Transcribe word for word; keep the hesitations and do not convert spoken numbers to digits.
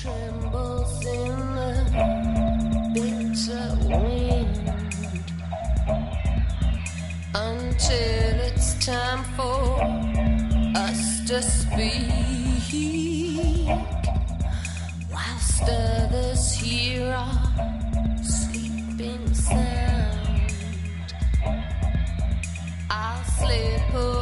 trembles in the bitter wind until it's time for us to speak, whilst others here are sleeping sound. I'll slip away